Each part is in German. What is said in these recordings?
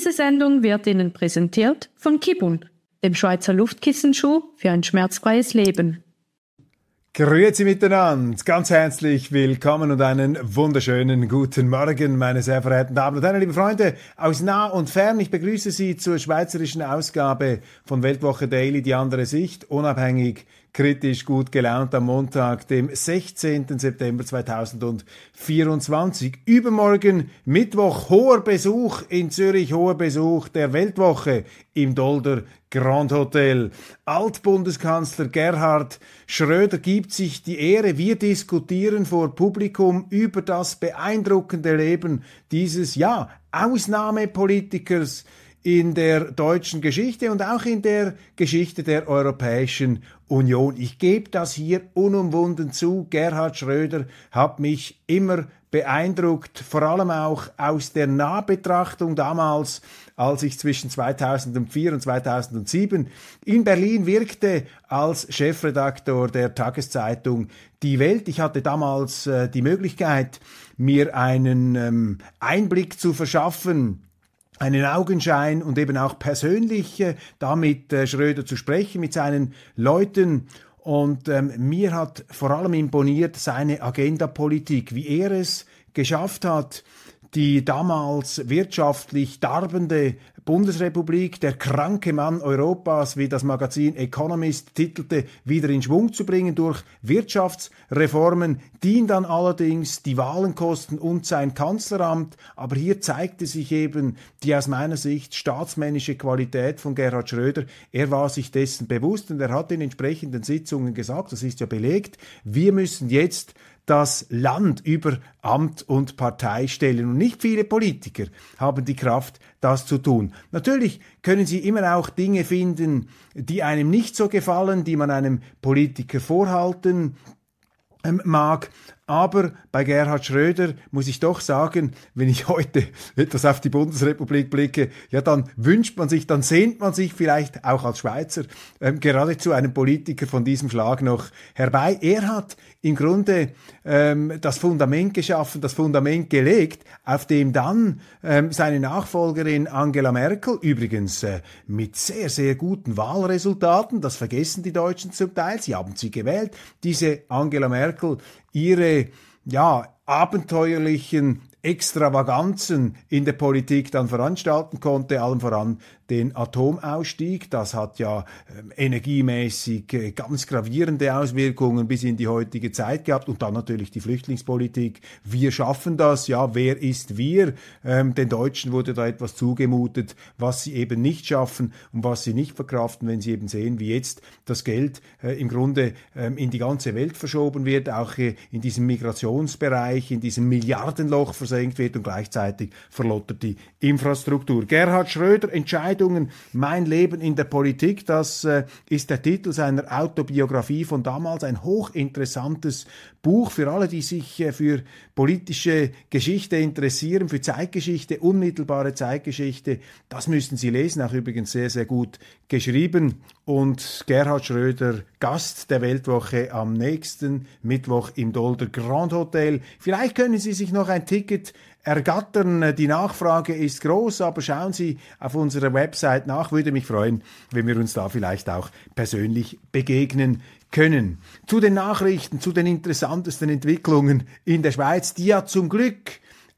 Diese Sendung wird Ihnen präsentiert von Kibun, dem Schweizer Luftkissenschuh für ein schmerzfreies Leben. Grüezi miteinander, ganz herzlich willkommen und einen wunderschönen guten Morgen, meine sehr verehrten Damen und Herren, liebe Freunde aus nah und fern. Ich begrüße Sie zur schweizerischen Ausgabe von Weltwoche Daily, die andere Sicht, unabhängig, kritisch, gut gelaunt am Montag, dem 16. September 2024. Übermorgen Mittwoch, hoher Besuch in Zürich, hoher Besuch der Weltwoche im Dolder Grand Hotel. Altbundeskanzler Gerhard Schröder gibt sich die Ehre. Wir diskutieren vor Publikum über das beeindruckende Leben dieses, Ausnahmepolitikers in der deutschen Geschichte und auch in der Geschichte der Europäischen Union. Ich gebe das hier unumwunden zu. Gerhard Schröder hat mich immer beeindruckt, vor allem auch aus der Nahbetrachtung damals, als ich zwischen 2004 und 2007 in Berlin wirkte als Chefredaktor der Tageszeitung Die Welt. Ich hatte damals die Möglichkeit, mir einen Einblick zu verschaffen, einen Augenschein und eben auch persönlich da mit Schröder zu sprechen, mit seinen Leuten. Und mir hat vor allem imponiert seine Agendapolitik, wie er es geschafft hat, die damals wirtschaftlich darbende Bundesrepublik, der kranke Mann Europas, wie das Magazin Economist titelte, wieder in Schwung zu bringen durch Wirtschaftsreformen, die ihn dann allerdings die Wahlen kosten und sein Kanzleramt. Aber hier zeigte sich eben die aus meiner Sicht staatsmännische Qualität von Gerhard Schröder. Er war sich dessen bewusst und er hat in entsprechenden Sitzungen gesagt, das ist ja belegt, wir müssen jetzt das Land über Amt und Partei stellen. Und nicht viele Politiker haben die Kraft, das zu tun. Natürlich können Sie immer auch Dinge finden, die einem nicht so gefallen, die man einem Politiker vorhalten mag. Aber bei Gerhard Schröder muss ich doch sagen, wenn ich heute etwas auf die Bundesrepublik blicke, dann sehnt man sich vielleicht auch als Schweizer geradezu einen Politiker von diesem Schlag noch herbei. Er hat im Grunde das Fundament geschaffen, das Fundament gelegt, auf dem dann seine Nachfolgerin Angela Merkel, übrigens mit sehr, sehr guten Wahlresultaten, das vergessen die Deutschen zum Teil, sie haben sie gewählt, diese Angela Merkel ihre abenteuerlichen Extravaganzen in der Politik dann veranstalten konnte, allem voran den Atomausstieg. Das hat ja energiemäßig ganz gravierende Auswirkungen bis in die heutige Zeit gehabt. Und dann natürlich die Flüchtlingspolitik. Wir schaffen das. Ja, wer ist wir? Den Deutschen wurde da etwas zugemutet, was sie eben nicht schaffen und was sie nicht verkraften, wenn sie eben sehen, wie jetzt das Geld im Grunde in die ganze Welt verschoben wird, auch in diesem Migrationsbereich, in diesem Milliardenloch versenkt wird und gleichzeitig verlottert die Infrastruktur. Gerhard Schröder, Entscheidungen, mein Leben in der Politik, das ist der Titel seiner Autobiografie von damals, ein hochinteressantes Buch für alle, die sich für politische Geschichte interessieren, für Zeitgeschichte, unmittelbare Zeitgeschichte. Das müssen Sie lesen, auch übrigens sehr, sehr gut geschrieben. Und Gerhard Schröder, Gast der Weltwoche am nächsten Mittwoch im Dolder Grand Hotel. Vielleicht können Sie sich noch ein Ticket ergattern. Die Nachfrage ist groß, aber schauen Sie auf unserer Website nach. Würde mich freuen, wenn wir uns da vielleicht auch persönlich begegnen können. Zu den Nachrichten, zu den interessantesten Entwicklungen in der Schweiz, die ja zum Glück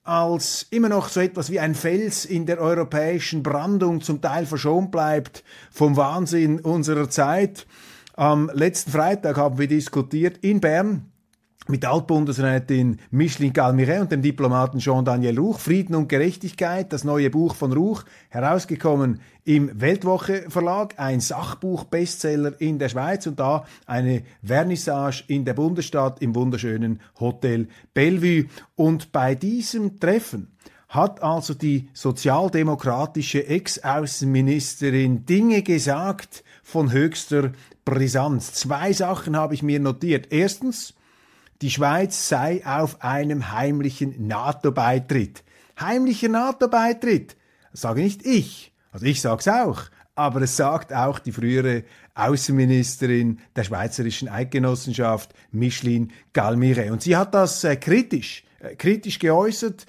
als immer noch so etwas wie ein Fels in der europäischen Brandung zum Teil verschont bleibt vom Wahnsinn unserer Zeit. Am letzten Freitag haben wir diskutiert in Bern mit Altbundesrätin Micheline Galmiret und dem Diplomaten Jean-Daniel Ruch, Frieden und Gerechtigkeit, das neue Buch von Ruch, herausgekommen im Weltwoche Verlag, ein Sachbuch-Bestseller in der Schweiz und da eine Vernissage in der Bundesstadt im wunderschönen Hotel Bellevue. Und bei diesem Treffen hat also die sozialdemokratische Ex-Außenministerin Dinge gesagt von höchster Brisanz. 2 Sachen habe ich mir notiert. Erstens, die Schweiz sei auf einem heimlichen NATO-Beitritt. Heimlicher NATO-Beitritt, das sage nicht ich, also ich sage es auch, aber es sagt auch die frühere Außenministerin der Schweizerischen Eidgenossenschaft, Micheline Galmiret. Und sie hat das kritisch geäußert,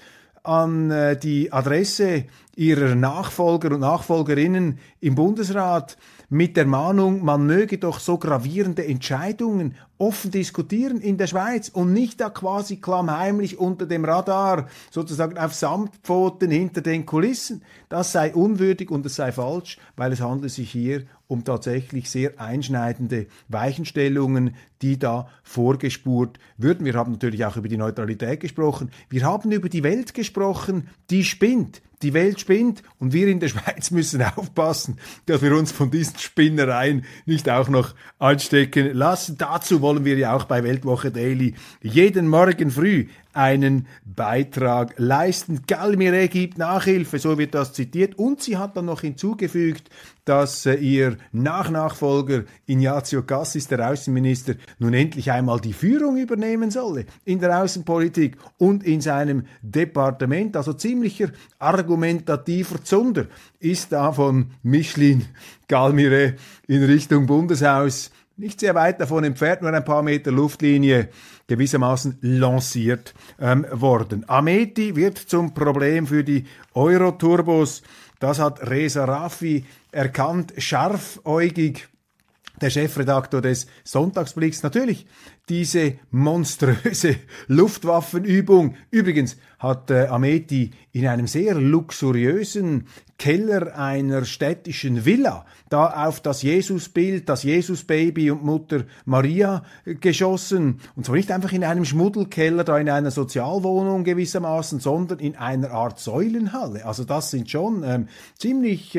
an die Adresse ihrer Nachfolger und Nachfolgerinnen im Bundesrat mit der Mahnung, man möge doch so gravierende Entscheidungen offen diskutieren in der Schweiz und nicht da quasi klammheimlich unter dem Radar, sozusagen auf Samtpfoten hinter den Kulissen. Das sei unwürdig und es sei falsch, weil es handelt sich hier um tatsächlich sehr einschneidende Weichenstellungen, die da vorgespurt würden. Wir haben natürlich auch über die Neutralität gesprochen. Wir haben über die Welt gesprochen, die spinnt. Die Welt spinnt und wir in der Schweiz müssen aufpassen, dass wir uns von diesen Spinnereien nicht auch noch anstecken lassen. Dazu wollen wir ja auch bei Weltwoche Daily jeden Morgen früh einen Beitrag leisten. Galmire gibt Nachhilfe, so wird das zitiert. Und sie hat dann noch hinzugefügt, dass ihr Nachfolger Ignazio Cassis, der Außenminister, nun endlich einmal die Führung übernehmen solle in der Außenpolitik und in seinem Departement. Also ziemlicher argumentativer Zunder ist da von Micheline Galmire in Richtung Bundeshaus nicht sehr weit davon entfernt, nur ein paar Meter Luftlinie, gewissermaßen lanciert worden. Ameti wird zum Problem für die Euroturbos. Das hat Reza Raffi erkannt, scharfäugig, der Chefredaktor des Sonntagsblicks. Natürlich diese monströse Luftwaffenübung. Übrigens hat Ameti in einem sehr luxuriösen Keller einer städtischen Villa da auf das Jesusbild, das Jesusbaby und Mutter Maria geschossen. Und zwar nicht einfach in einem Schmuddelkeller, da in einer Sozialwohnung gewissermaßen, sondern in einer Art Säulenhalle. Also das sind schon ziemlich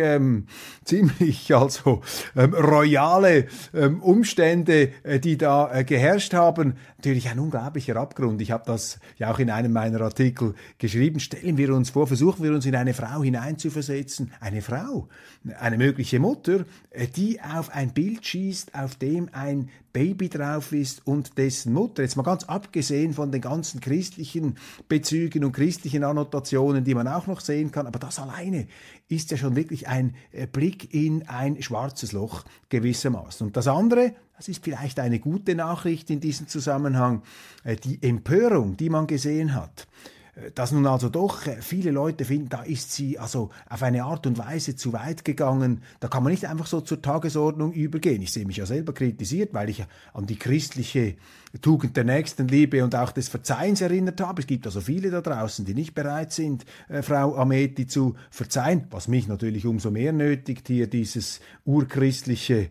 royale Umstände, die da geherrscht haben. Natürlich ein unglaublicher Abgrund. Ich habe das ja auch in einem meiner Artikel geschrieben. Stellen wir uns vor, versuchen wir uns in eine Frau hineinzuversetzen. Eine Frau, eine mögliche Mutter, die auf ein Bild schießt, auf dem ein Baby drauf ist und dessen Mutter, jetzt mal ganz abgesehen von den ganzen christlichen Bezügen und christlichen Annotationen, die man auch noch sehen kann, aber das alleine ist ja schon wirklich ein Blick in ein schwarzes Loch gewissermaßen. Und das andere, das ist vielleicht eine gute Nachricht in diesem Zusammenhang, die Empörung, die man gesehen hat. Dass nun also doch viele Leute finden, da ist sie also auf eine Art und Weise zu weit gegangen, da kann man nicht einfach so zur Tagesordnung übergehen. Ich sehe mich ja selber kritisiert, weil ich an die christliche Tugend der Nächstenliebe und auch des Verzeihens erinnert habe. Es gibt also viele da draußen, die nicht bereit sind, Frau Ameti zu verzeihen, was mich natürlich umso mehr nötigt, hier dieses urchristliche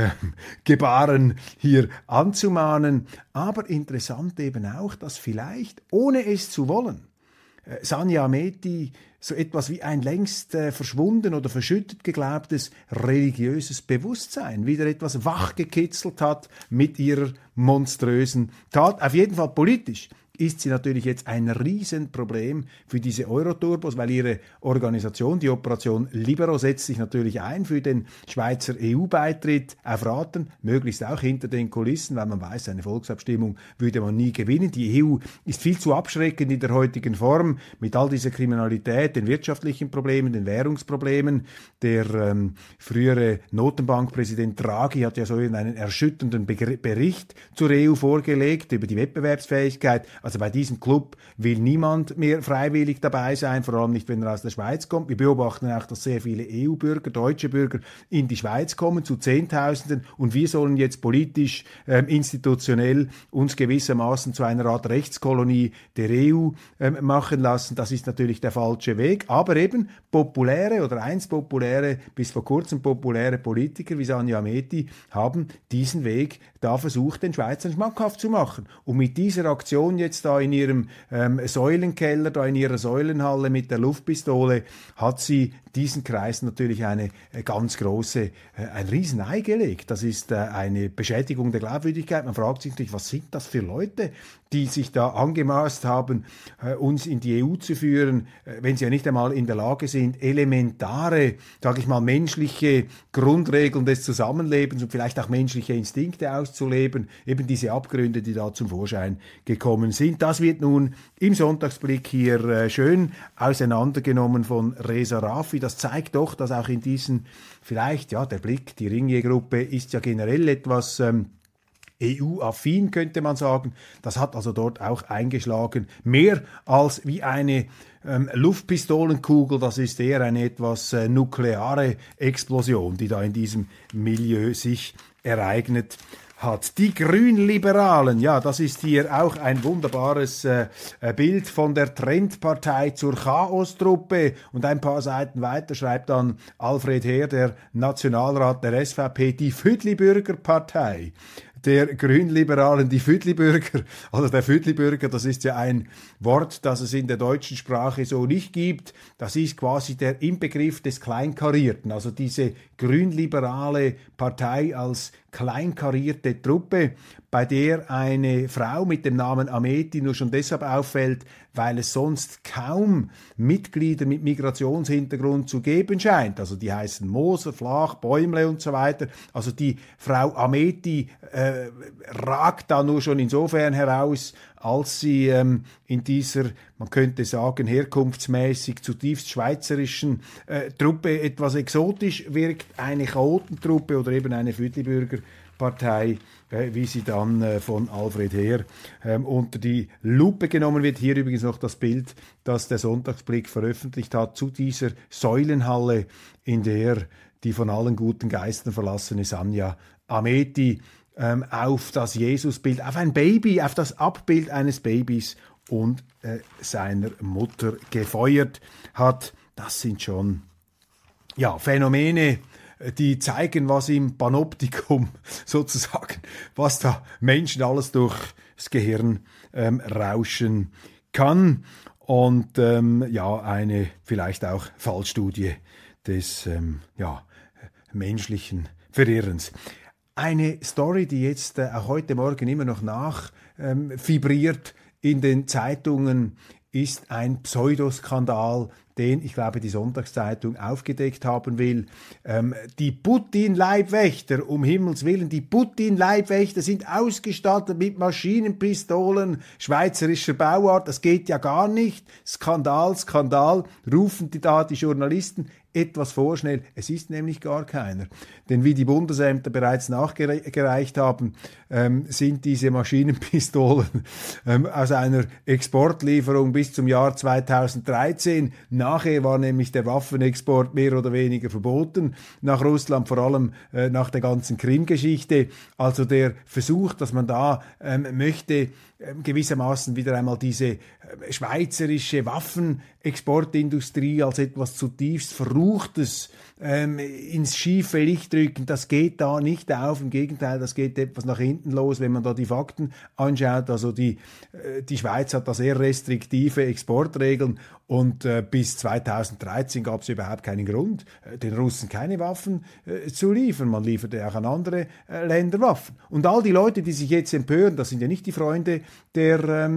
Gebaren hier anzumahnen. Aber interessant eben auch, dass vielleicht, ohne es zu wollen, Sania Ameti so etwas wie ein längst verschwunden oder verschüttet geglaubtes religiöses Bewusstsein wieder etwas wachgekitzelt hat mit ihrer monströsen Tat. Auf jeden Fall politisch ist sie natürlich jetzt ein Riesenproblem für diese Euroturbos, weil ihre Organisation, die Operation Libero, setzt sich natürlich ein für den Schweizer EU-Beitritt auf Raten, möglichst auch hinter den Kulissen, weil man weiß, eine Volksabstimmung würde man nie gewinnen. Die EU ist viel zu abschreckend in der heutigen Form mit all dieser Kriminalität, den wirtschaftlichen Problemen, den Währungsproblemen. Der frühere Notenbankpräsident Draghi hat ja so einen erschütternden Bericht zur EU vorgelegt über die Wettbewerbsfähigkeit. Also bei diesem Club will niemand mehr freiwillig dabei sein, vor allem nicht, wenn er aus der Schweiz kommt. Wir beobachten auch, dass sehr viele EU-Bürger, deutsche Bürger in die Schweiz kommen, zu Zehntausenden, und wir sollen jetzt politisch, institutionell uns gewissermaßen zu einer Art Rechtskolonie der EU machen lassen. Das ist natürlich der falsche Weg, aber eben populäre oder einst populäre, bis vor kurzem populäre Politiker wie Sania Ameti haben diesen Weg da versucht, den Schweizern schmackhaft zu machen. Und mit dieser Aktion jetzt da in ihrem Säulenkeller, da in ihrer Säulenhalle mit der Luftpistole, hat sie diesen Kreis natürlich ein Riesenei gelegt. Das ist eine Beschädigung der Glaubwürdigkeit. Man fragt sich natürlich, was sind das für Leute, die sich da angemaßt haben, uns in die EU zu führen, wenn sie ja nicht einmal in der Lage sind, elementare, sage ich mal, menschliche Grundregeln des Zusammenlebens und vielleicht auch menschliche Instinkte auszuleben, eben diese Abgründe, die da zum Vorschein gekommen sind. Das wird nun im Sonntagsblick hier schön auseinandergenommen von Reza Raffi. Das zeigt doch, dass auch in diesen, vielleicht, ja, der Blick, die Ringier-Gruppe ist ja generell etwas EU-affin, könnte man sagen. Das hat also dort auch eingeschlagen. Mehr als wie eine Luftpistolenkugel, das ist eher eine etwas nukleare Explosion, die da in diesem Milieu sich ereignet hat. Die Grünliberalen, ja, das ist hier auch ein wunderbares Bild von der Trendpartei zur Chaostruppe, und ein paar Seiten weiter schreibt dann Alfred Heer, der Nationalrat der SVP, die Füdlibürgerpartei der Grünliberalen, die Füdlibürger. Also der Füdlibürger, das ist ja ein Wort, das es in der deutschen Sprache so nicht gibt. Das ist quasi der Inbegriff des Kleinkarierten. Also diese grünliberale Partei als kleinkarierte Truppe, bei der eine Frau mit dem Namen Ameti nur schon deshalb auffällt, weil es sonst kaum Mitglieder mit Migrationshintergrund zu geben scheint. Also die heißen Moser, Flach, Bäumle und so weiter. Also die Frau Ameti ragt da nur schon insofern heraus, als sie in dieser, man könnte sagen, herkunftsmäßig zutiefst schweizerischen Truppe etwas exotisch wirkt. Eine Chaotentruppe oder eben eine Füdlibürgerpartei, wie sie dann von Alfred Heer unter die Lupe genommen wird. Hier übrigens noch das Bild, das der Sonntagsblick veröffentlicht hat zu dieser Säulenhalle, in der die von allen guten Geistern verlassene Sanja Ameti auf das Jesusbild, auf ein Baby, auf das Abbild eines Babys und seiner Mutter gefeuert hat. Das sind schon Phänomene, die zeigen, was im Panoptikum sozusagen, was da Menschen alles durchs Gehirn rauschen kann. Und eine vielleicht auch Fallstudie des menschlichen Verirrens. Eine Story, die jetzt auch heute Morgen immer noch vibriert in den Zeitungen, ist ein Pseudoskandal, den, ich glaube, die Sonntagszeitung aufgedeckt haben will. Die Putin-Leibwächter, um Himmels Willen, die Putin-Leibwächter sind ausgestattet mit Maschinenpistolen schweizerischer Bauart. Das geht ja gar nicht. Skandal, Skandal, rufen die Journalisten etwas vorschnell. Es ist nämlich gar keiner. Denn wie die Bundesämter bereits nachgereicht haben, sind diese Maschinenpistolen aus einer Exportlieferung bis zum Jahr 2013. Nachher war nämlich der Waffenexport mehr oder weniger verboten nach Russland, vor allem nach der ganzen Krim-Geschichte. Also der Versuch, dass man da möchte, gewissermaßen wieder einmal diese schweizerische Waffenexportindustrie als etwas zutiefst Verruchtes ins schiefe Licht drücken, das geht da nicht auf. Im Gegenteil, das geht etwas nach hinten los, wenn man da die Fakten anschaut. Also die Schweiz hat da sehr restriktive Exportregeln und bis 2013 gab es überhaupt keinen Grund, den Russen keine Waffen zu liefern. Man lieferte auch an andere Länder Waffen. Und all die Leute, die sich jetzt empören, das sind ja nicht die Freunde der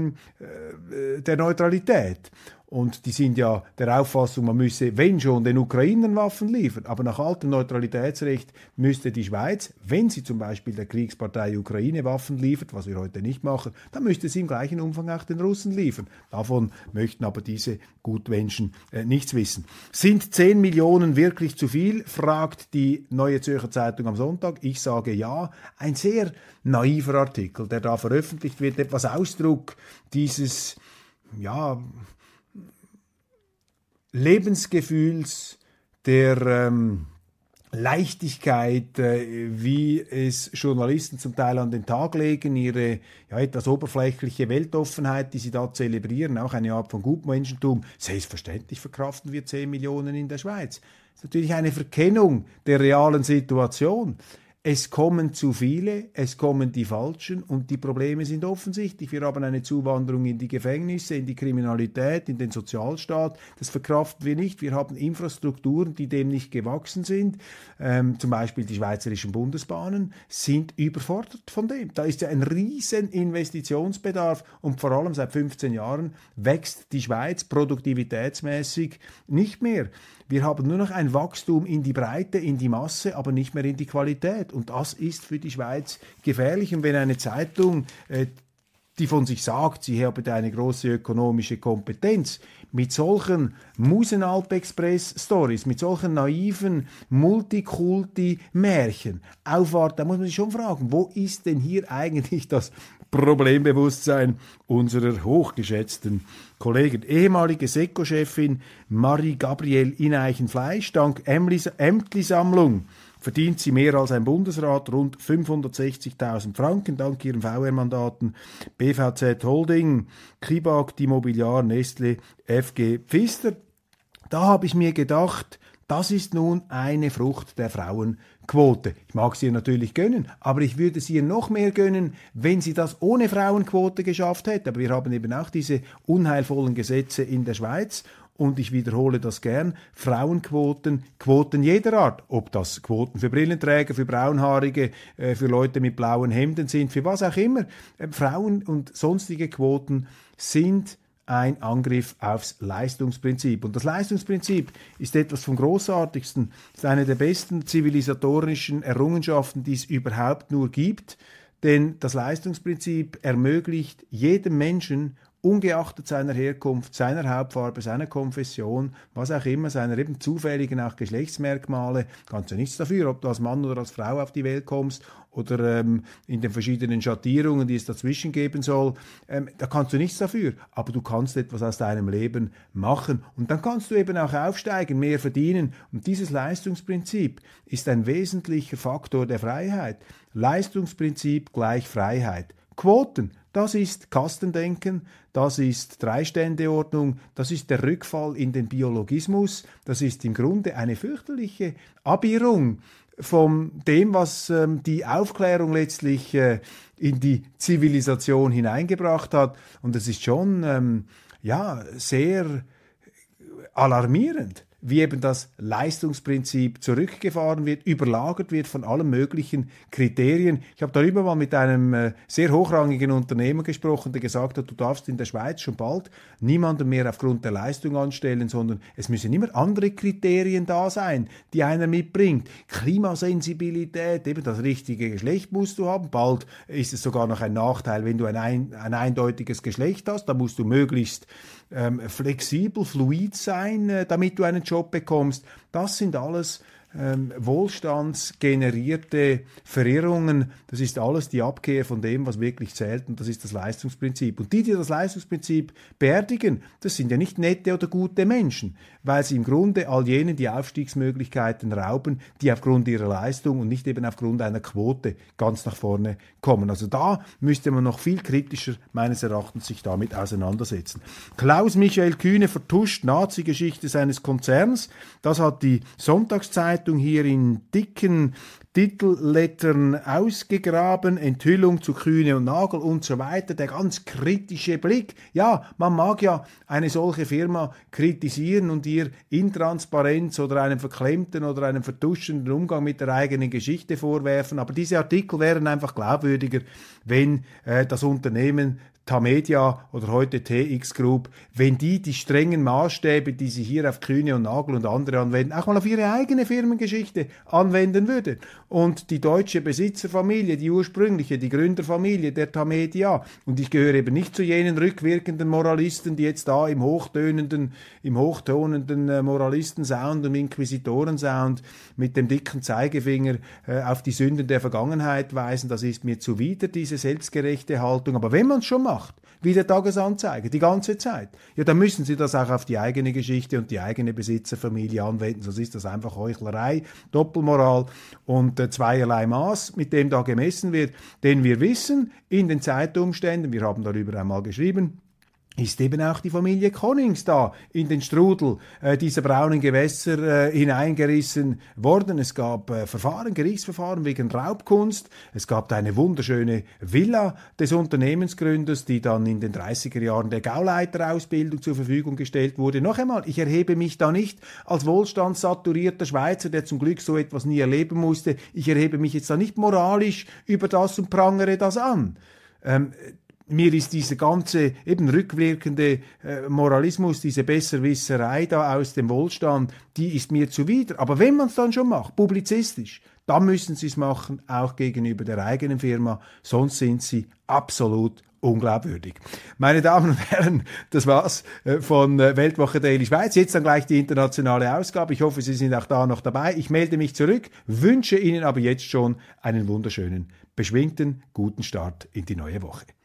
Neutralität. Und die sind ja der Auffassung, man müsse, wenn schon, den Ukrainern Waffen liefern. Aber nach altem Neutralitätsrecht müsste die Schweiz, wenn sie zum Beispiel der Kriegspartei Ukraine Waffen liefert, was wir heute nicht machen, dann müsste sie im gleichen Umfang auch den Russen liefern. Davon möchten aber diese Gutmenschen nichts wissen. Sind 10 Millionen wirklich zu viel? Fragt die Neue Zürcher Zeitung am Sonntag. Ich sage ja. Ein sehr naiver Artikel, der da veröffentlicht wird, etwas Ausdruck dieses, Lebensgefühls, der Leichtigkeit, wie es Journalisten zum Teil an den Tag legen, ihre etwas oberflächliche Weltoffenheit, die sie da zelebrieren, auch eine Art von Gutmenschentum. Selbstverständlich verkraften wir 10 Millionen in der Schweiz. Das ist natürlich eine Verkennung der realen Situation. Es kommen zu viele, es kommen die Falschen und die Probleme sind offensichtlich. Wir haben eine Zuwanderung in die Gefängnisse, in die Kriminalität, in den Sozialstaat. Das verkraften wir nicht. Wir haben Infrastrukturen, die dem nicht gewachsen sind. Zum Beispiel die schweizerischen Bundesbahnen sind überfordert von dem. Da ist ja ein riesen Investitionsbedarf und vor allem seit 15 Jahren wächst die Schweiz produktivitätsmäßig nicht mehr. Wir haben nur noch ein Wachstum in die Breite, in die Masse, aber nicht mehr in die Qualität. Und das ist für die Schweiz gefährlich. Und wenn eine Zeitung die von sich sagt, sie habe eine große ökonomische Kompetenz, mit solchen Musenalp-Express-Stories, mit solchen naiven Multikulti-Märchen aufwarten, da muss man sich schon fragen, wo ist denn hier eigentlich das Problembewusstsein unserer hochgeschätzten Kollegen? Ehemalige SECO-Chefin Marie-Gabrielle Ineichen-Fleisch, dank Ämtli-Sammlung verdient sie mehr als ein Bundesrat, rund 560.000 Franken, dank ihren VR-Mandaten BVZ Holding, Kibag, Immobiliar, Nestle, FG Pfister. Da habe ich mir gedacht, das ist nun eine Frucht der Frauenquote. Ich mag sie ihr natürlich gönnen, aber ich würde sie ihr noch mehr gönnen, wenn sie das ohne Frauenquote geschafft hätte. Aber wir haben eben auch diese unheilvollen Gesetze in der Schweiz. Und ich wiederhole das gern, Frauenquoten, Quoten jeder Art, ob das Quoten für Brillenträger, für Braunhaarige, für Leute mit blauen Hemden sind, für was auch immer. Frauen und sonstige Quoten sind ein Angriff aufs Leistungsprinzip. Und das Leistungsprinzip ist etwas vom Großartigsten, ist eine der besten zivilisatorischen Errungenschaften, die es überhaupt nur gibt. Denn das Leistungsprinzip ermöglicht jedem Menschen, ungeachtet seiner Herkunft, seiner Hautfarbe, seiner Konfession, was auch immer, seiner eben zufälligen auch Geschlechtsmerkmale, kannst du nichts dafür, ob du als Mann oder als Frau auf die Welt kommst oder in den verschiedenen Schattierungen, die es dazwischen geben soll, da kannst du nichts dafür, aber du kannst etwas aus deinem Leben machen und dann kannst du eben auch aufsteigen, mehr verdienen und dieses Leistungsprinzip ist ein wesentlicher Faktor der Freiheit. Leistungsprinzip gleich Freiheit. Quoten, das ist Kastendenken, das ist Dreiständeordnung, das ist der Rückfall in den Biologismus, das ist im Grunde eine fürchterliche Abirrung von dem, was die Aufklärung letztlich in die Zivilisation hineingebracht hat. Und es ist schon sehr alarmierend, wie eben das Leistungsprinzip zurückgefahren wird, überlagert wird von allen möglichen Kriterien. Ich habe darüber mal mit einem sehr hochrangigen Unternehmer gesprochen, der gesagt hat, du darfst in der Schweiz schon bald niemanden mehr aufgrund der Leistung anstellen, sondern es müssen immer andere Kriterien da sein, die einer mitbringt. Klimasensibilität, eben das richtige Geschlecht musst du haben. Bald ist es sogar noch ein Nachteil, wenn du ein eindeutiges Geschlecht hast. Da musst du möglichst flexibel, fluid sein, damit du einen Job bekommst. Das sind alles wohlstandsgenerierte Verirrungen. Das ist alles die Abkehr von dem, was wirklich zählt, und das ist das Leistungsprinzip. Und die das Leistungsprinzip beerdigen, das sind ja nicht nette oder gute Menschen, weil sie im Grunde all jenen die Aufstiegsmöglichkeiten rauben, die aufgrund ihrer Leistung und nicht eben aufgrund einer Quote ganz nach vorne kommen. Also da müsste man noch viel kritischer meines Erachtens sich damit auseinandersetzen. Klaus-Michael Kühne vertuscht Nazi-Geschichte seines Konzerns. Das hat die Sonntagszeitung hier in dicken Titellettern ausgegraben, Enthüllung zu Kühne und Nagel und so weiter, der ganz kritische Blick. Ja, man mag ja eine solche Firma kritisieren und ihr Intransparenz oder einen verklemmten oder einen vertuschenden Umgang mit der eigenen Geschichte vorwerfen, aber diese Artikel wären einfach glaubwürdiger, wenn das Unternehmen Tamedia oder heute TX Group, wenn die strengen Maßstäbe, die sie hier auf Kühne und Nagel und andere anwenden, auch mal auf ihre eigene Firmengeschichte anwenden würde. Und die deutsche Besitzerfamilie, die ursprüngliche, die Gründerfamilie der Tamedia, und ich gehöre eben nicht zu jenen rückwirkenden Moralisten, die jetzt da im hochtonenden Moralisten-Sound und Inquisitoren-Sound mit dem dicken Zeigefinger auf die Sünden der Vergangenheit weisen. Das ist mir zuwider, diese selbstgerechte Haltung. Aber wenn man es schon macht, wie der Tagesanzeiger, die ganze Zeit, ja, dann müssen Sie das auch auf die eigene Geschichte und die eigene Besitzerfamilie anwenden. Sonst ist das einfach Heuchlerei, Doppelmoral und zweierlei Maß, mit dem da gemessen wird. Denn wir wissen, in den Zeitumständen, wir haben darüber einmal geschrieben, ist eben auch die Familie Konings da in den Strudel dieser braunen Gewässer hineingerissen worden. Es gab Gerichtsverfahren wegen Raubkunst. Es gab eine wunderschöne Villa des Unternehmensgründers, die dann in den 30er Jahren der Gauleiterausbildung zur Verfügung gestellt wurde. Noch einmal, ich erhebe mich da nicht als wohlstandssaturierter Schweizer, der zum Glück so etwas nie erleben musste. Ich erhebe mich jetzt da nicht moralisch über das und prangere das an. Mir ist diese ganze eben rückwirkende Moralismus, diese Besserwisserei da aus dem Wohlstand, die ist mir zuwider. Aber wenn man es dann schon macht, publizistisch, dann müssen Sie es machen, auch gegenüber der eigenen Firma, sonst sind Sie absolut unglaubwürdig. Meine Damen und Herren, das war's von Weltwoche Daily Schweiz. Jetzt dann gleich die internationale Ausgabe. Ich hoffe, Sie sind auch da noch dabei. Ich melde mich zurück, wünsche Ihnen aber jetzt schon einen wunderschönen, beschwingten, guten Start in die neue Woche.